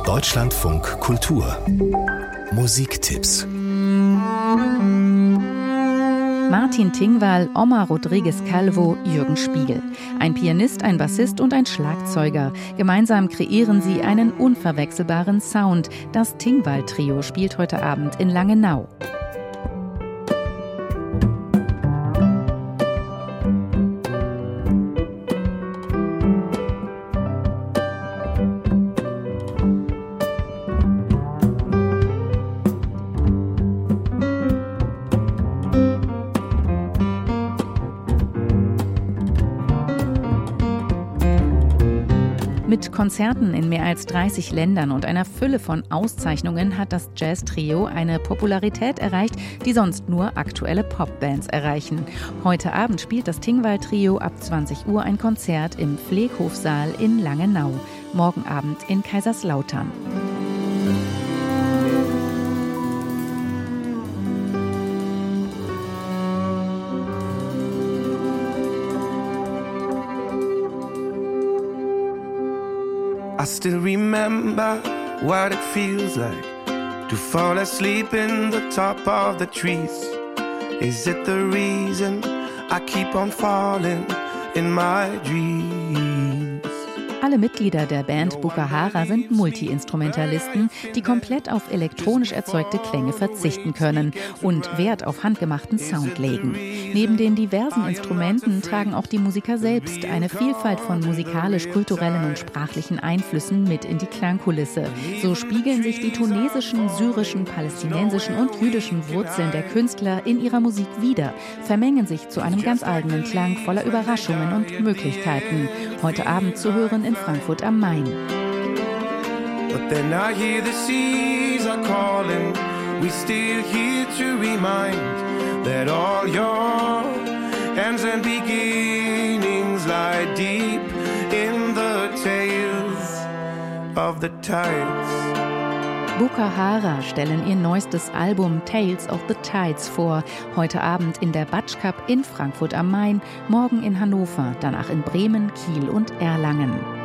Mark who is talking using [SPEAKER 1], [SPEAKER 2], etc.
[SPEAKER 1] Deutschlandfunk Kultur Musiktipps.
[SPEAKER 2] Martin Tingwall, Omar Rodriguez Calvo, Jürgen Spiegel. Ein Pianist, ein Bassist und ein Schlagzeuger. Gemeinsam kreieren sie einen unverwechselbaren Sound. Das Tingwall-Trio spielt heute Abend in Langenau. Mit Konzerten in mehr als 30 Ländern und einer Fülle von Auszeichnungen hat das Jazz-Trio eine Popularität erreicht, die sonst nur aktuelle Popbands erreichen. Heute Abend spielt das Tingwall-Trio ab 20 Uhr ein Konzert im Pfleghofsaal in Langenau. Morgen Abend in Kaiserslautern.
[SPEAKER 3] I still remember what it feels like to fall asleep in the top of the trees. Is it the reason I keep on falling in my dreams?
[SPEAKER 2] Alle Mitglieder der Band Bukahara sind Multi-Instrumentalisten, die komplett auf elektronisch erzeugte Klänge verzichten können und Wert auf handgemachten Sound legen. Neben den diversen Instrumenten tragen auch die Musiker selbst eine Vielfalt von musikalisch-kulturellen und sprachlichen Einflüssen mit in die Klangkulisse. So spiegeln sich die tunesischen, syrischen, palästinensischen und jüdischen Wurzeln der Künstler in ihrer Musik wider, vermengen sich zu einem ganz eigenen Klang voller Überraschungen und Möglichkeiten. Heute Abend zu hören in Frankfurt am Main.
[SPEAKER 3] But then I hear the seas are calling. We still here to remind that all your ends and beginnings lie deep in the tales of the tides.
[SPEAKER 2] Bukahara stellen ihr neuestes Album Tales of the Tides vor. Heute Abend in der Batsch Cup in Frankfurt am Main, morgen in Hannover, danach in Bremen, Kiel und Erlangen.